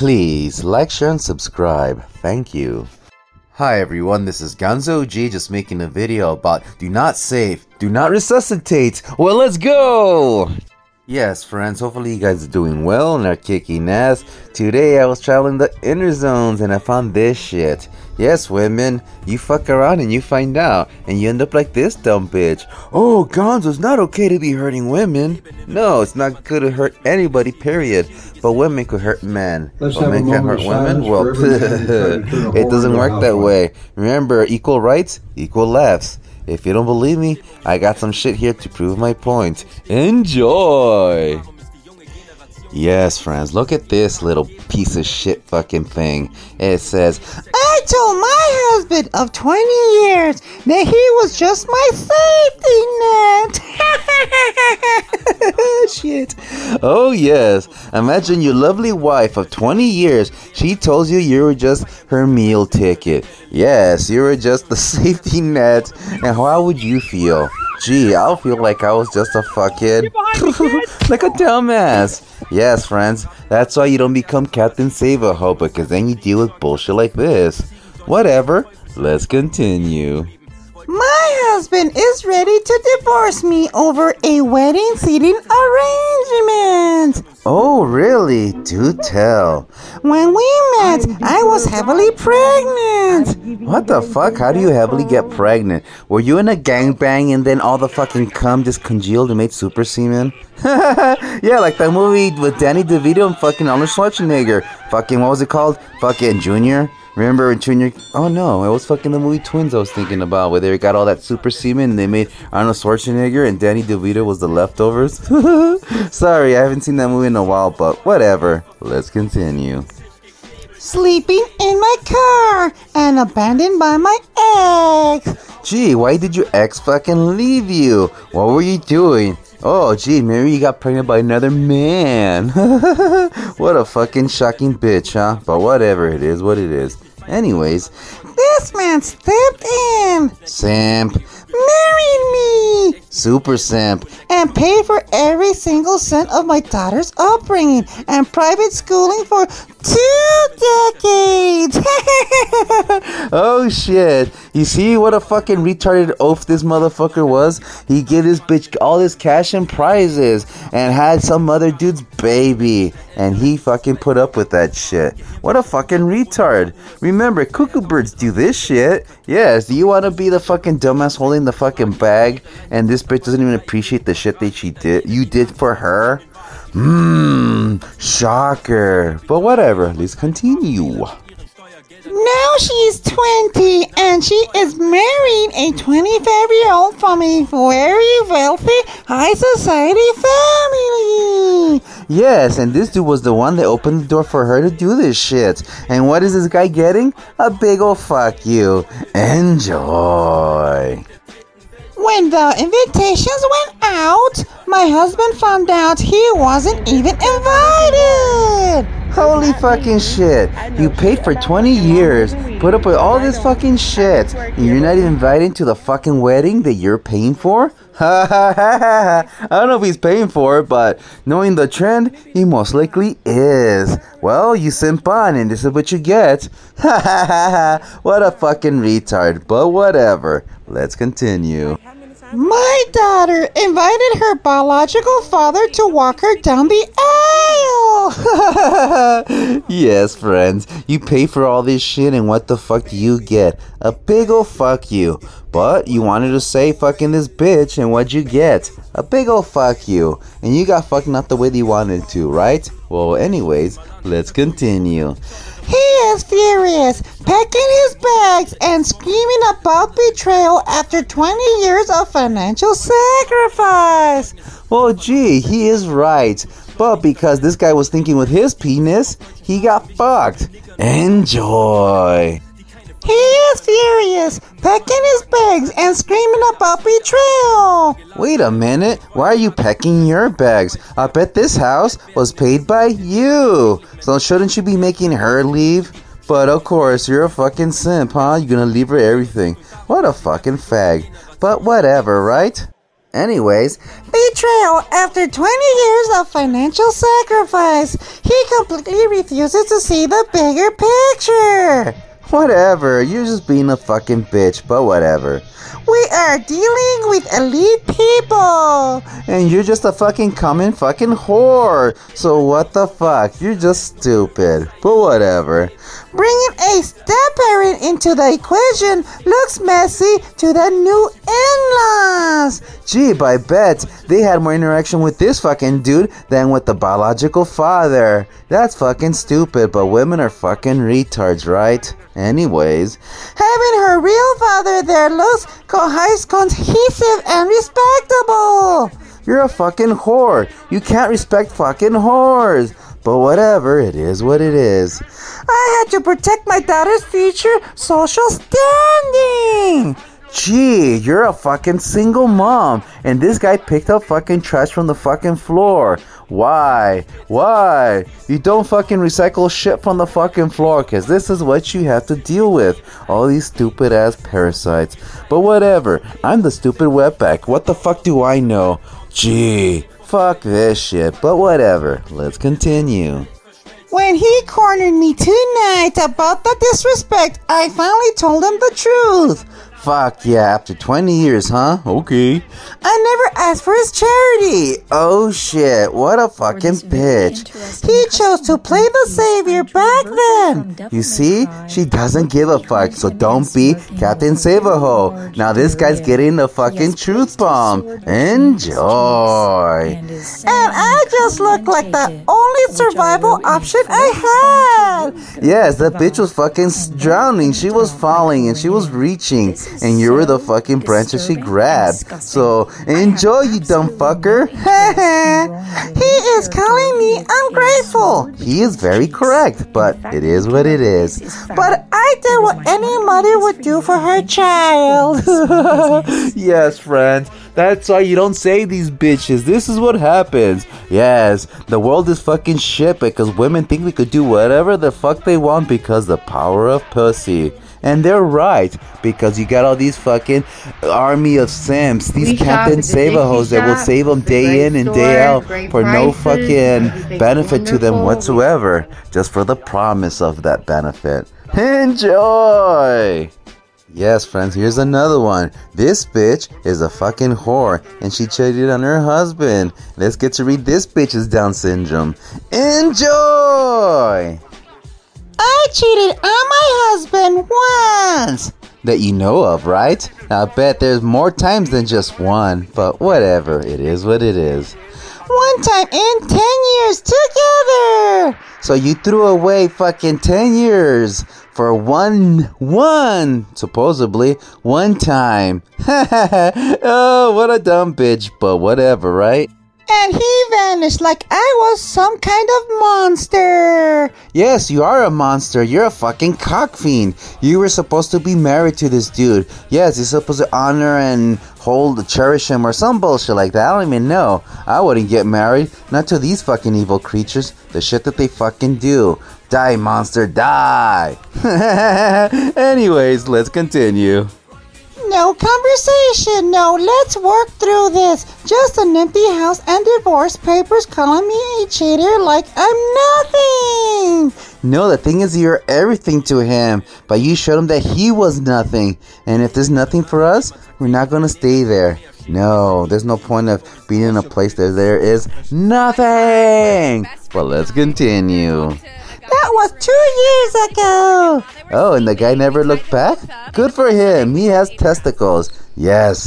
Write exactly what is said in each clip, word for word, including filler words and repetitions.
Please like, share, and subscribe. Thank you. Hi everyone, this is Gonzo G just making a video about do not save, do not resuscitate. Well, let's go! Yes, friends, hopefully you guys are doing well and are kicking ass. Today I was traveling the inner zones and I found this shit. Yes, women, you fuck around and you find out, and you end up like this dumb bitch. Oh, Gonzo, it's not okay to be hurting women. No, it's not good to hurt anybody, period. But women could hurt men. Let's but men can't hurt women? Well, it doesn't work that way. Remember, equal rights, equal laughs. If you don't believe me, I got some shit here to prove my point. Enjoy! Yes, friends, look at this little piece of shit fucking thing. It says, I told my husband of twenty years that he was just my safety net. Shit. Oh, yes. Imagine your lovely wife of twenty years. She told you you were just her meal ticket. Yes, you were just the safety net. And how would you feel? Gee, I'll feel like I was just a fucking like a dumbass. Yes, friends, that's why you don't become Captain Save-A-Ho, because then you deal with bullshit like this. Whatever, let's continue. My husband is ready to divorce me over a wedding seating arrangement. Oh, really? Do tell. When we met, I was heavily pregnant. What the fuck? How do you heavily get pregnant? Were you in a gangbang and then all the fucking cum just congealed and made super semen? Yeah, like that movie with Danny DeVito and fucking Arnold Schwarzenegger. Fucking, what was it called? Fucking Junior? Remember in Junior? Oh no, it was fucking the movie Twins I was thinking about, where they got all that super semen and they made Arnold Schwarzenegger and Danny DeVito was the leftovers. Sorry, I haven't seen that movie in a while, but whatever. Let's continue. Sleeping in my car and abandoned by my ex. Gee, why did your ex fucking leave you? What were you doing? Oh, gee, maybe you got pregnant by another man. What a fucking shocking bitch, huh? But whatever, it is what it is. Anyways, this man stepped in, simp, married me, super simp, and paid for every single cent of my daughter's upbringing and private schooling for two decades. Oh shit. You see what a fucking retarded oaf this motherfucker was? He gave this bitch all this cash and prizes and had some other dude's baby. And he fucking put up with that shit. What a fucking retard. Remember, cuckoo birds do this shit. Yes, do you want to be the fucking dumbass holding the fucking bag and this bitch doesn't even appreciate the shit that she did, you did for her? Mmm, shocker. But whatever, let's continue. Now she's twenty and she is marrying a twenty-five-year-old from a very wealthy, high society family. Yes, and this dude was the one that opened the door for her to do this shit. And what is this guy getting? A big ol' fuck you. Enjoy. When the invitations went out, my husband found out he wasn't even invited. Holy fucking shit. You paid for twenty years, put up with all this fucking shit, and you're not even invited to the fucking wedding that you're paying for? Ha ha ha ha. I don't know if he's paying for it, but knowing the trend, he most likely is. Well, you simp on, and this is what you get. Ha ha ha ha. What a fucking retard, but whatever. Let's continue. My daughter invited her biological father to walk her down the aisle. Yes, friends, you pay for all this shit and what the fuck do you get? A big ol' fuck you. But you wanted to say fucking this bitch and what'd you get? A big ol' fuck you. And you got fucked not the way that you wanted to, right? Well, anyways, let's continue. He is furious, packing his bags and screaming about betrayal after twenty years of financial sacrifice. Well, gee, he is right. But because this guy was thinking with his penis, he got fucked. Enjoy. He is furious, packing his bags and screaming about betrayal. Wait a minute, why are you packing your bags? I bet this house was paid by you. So shouldn't you be making her leave? But of course, you're a fucking simp, huh? You're gonna leave her everything. What a fucking fag. But whatever, right? Anyways, betrayal after twenty years of financial sacrifice. He completely refuses to see the bigger picture. Whatever, you're just being a fucking bitch, but whatever. We are dealing with elite people. And you're just a fucking common fucking whore. So what the fuck? You're just stupid. But whatever. Bringing a step-parent into the equation looks messy to the new in-laws. Gee, but I bet they had more interaction with this fucking dude than with the biological father. That's fucking stupid, but women are fucking retards, right? Anyways, having her real father there looks cohesive and respectable. You're a fucking whore. You can't respect fucking whores. But whatever, it is what it is. I had to protect my daughter's future social standing. Gee, you're a fucking single mom, and this guy picked up fucking trash from the fucking floor. Why? Why? You don't fucking recycle shit from the fucking floor, cause this is what you have to deal with. All these stupid ass parasites. But whatever, I'm the stupid wetback. What the fuck do I know? Gee, fuck this shit, but whatever. Let's continue. When he cornered me tonight about the disrespect, I finally told him the truth. Fuck yeah, after twenty years, huh? Okay. I never asked for his charity. Oh shit, what a fucking bitch. He chose to play the savior back then. You see, she doesn't give a fuck, so don't be Captain Save-A-Ho. Now this guy's getting a fucking truth bomb. Enjoy. And I just look like the only survival option I had. Yes, the bitch was fucking drowning. She was falling and she was reaching. And you were the fucking branches she grabbed. So, enjoy, you dumb fucker. He is calling me ungrateful. He is very correct, but it is what it is. But I did what any mother would do for her child. Yes, friends. That's why you don't save these bitches. This is what happens. Yes, the world is fucking shit because women think we could do whatever the fuck they want because the power of pussy. And they're right, because you got all these fucking army of simps, these Captain Save-A-Hos that will save them day in and day out for no fucking benefit to them whatsoever, just for the promise of that benefit. Enjoy! Yes, friends, here's another one. This bitch is a fucking whore, and she cheated on her husband. Let's get to read this bitch's Down syndrome. Enjoy! I cheated on my husband once. That you know of, right? I bet there's more times than just one, but whatever, it is what it is. One time in ten years together. So you threw away fucking ten years for one, one, supposedly, one time. Oh, what a dumb bitch, but whatever, right? And he vanished like I was some kind of monster. Yes, you are a monster. You're a fucking cock fiend. You were supposed to be married to this dude. Yes, you're supposed to honor and hold, cherish him or some bullshit like that. I don't even know. I wouldn't get married. Not to these fucking evil creatures. The shit that they fucking do. Die, monster, die. Anyways, let's continue. No conversation, no, let's work through this. Just an empty house and divorce papers calling me a cheater like I'm nothing. No, the thing is you're everything to him, but you showed him that he was nothing. And if there's nothing for us, we're not going to stay there. No, there's no point of being in a place that there is nothing. But let's continue. That was two years ago. Oh, and the guy never looked back? Good for him. He has testicles. Yes,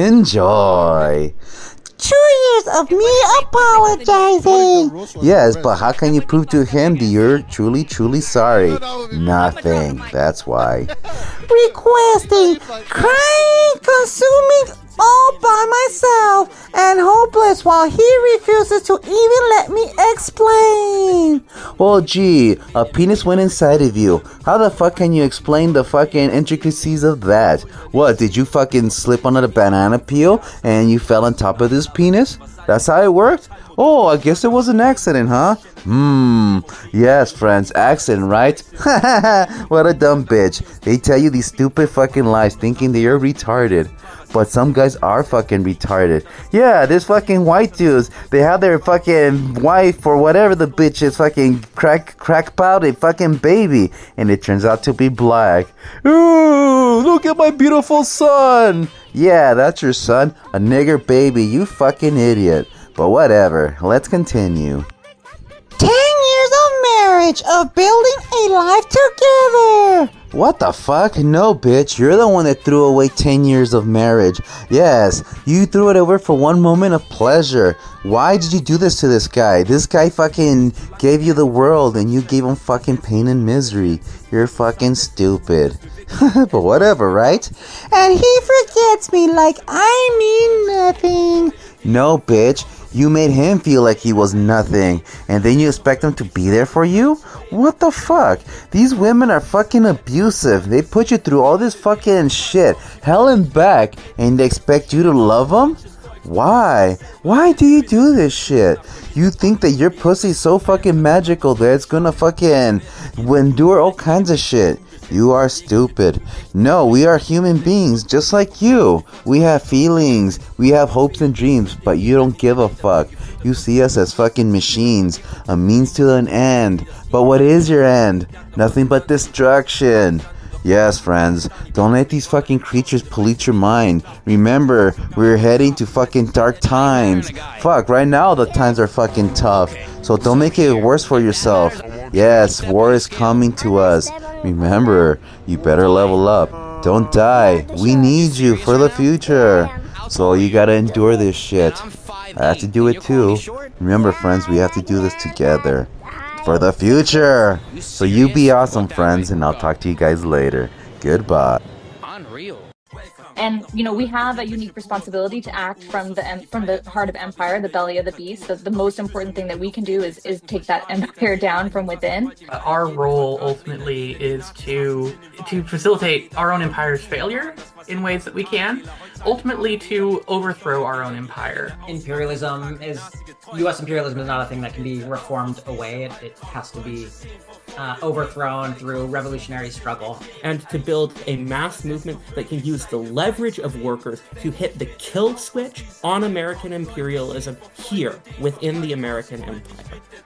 enjoy. Two years of me apologizing. Yes, but how can you prove to him that you're truly, truly sorry? Nothing. That's why. Requesting, crying, consuming all by myself and hopeless while he refuses to even let me explain. Well, gee, a penis went inside of you. How the fuck can you explain the fucking intricacies of that? What, did you fucking slip on a banana peel and you fell on top of this penis? That's how it worked? Oh, I guess it was an accident, huh? Hmm, yes, friends, accident, right? What a dumb bitch. They tell you these stupid fucking lies thinking that you're retarded. but some guys are fucking retarded. Yeah, there's fucking white dudes. They have their fucking wife or whatever the bitch is fucking crack crack out a fucking baby, and it turns out to be black. Ooh, look at my beautiful son. Yeah, that's your son, a nigger baby. You fucking idiot. But whatever. Let's continue. Ten years of marriage, of building a life together. What the fuck? No, bitch. You're the one that threw away ten years of marriage. Yes, you threw it over for one moment of pleasure. Why did you do this to this guy? This guy fucking gave you the world and you gave him fucking pain and misery. You're fucking stupid. But whatever, right? And he forgets me like I mean nothing. No, bitch. You made him feel like he was nothing, and then you expect him to be there for you? What the fuck? These women are fucking abusive. They put you through all this fucking shit, hell and back, and they expect you to love them? Why? Why do you do this shit? You think that your pussy's so fucking magical that it's gonna fucking endure all kinds of shit. You are stupid. No, we are human beings just like you. We have feelings, we have hopes and dreams, but you don't give a fuck. You see us as fucking machines, a means to an end. But what is your end? Nothing but destruction. Yes, friends, don't let these fucking creatures pollute your mind. Remember, we're heading to fucking dark times. Fuck, right now the times are fucking tough. So don't make it worse for yourself. Yes, war is coming to us. Remember, you better level up. Don't die. We need you for the future. So you gotta endure this shit. I have to do it too. Remember, friends, we have to do this together. For the future. So you be awesome, friends, and I'll talk to you guys later. Goodbye. Unreal. And you know, we have a unique responsibility to act from the em- from the heart of empire, the belly of the beast. The, the most important thing that we can do is is take that empire down from within. Our role ultimately is to to facilitate our own empire's failure in ways that we can, ultimately to overthrow our own empire. Imperialism is U S imperialism is not a thing that can be reformed away. It, it has to be uh, overthrown through revolutionary struggle. And to build a mass movement that can use the leverage of workers to hit the kill switch on American imperialism here within the American empire.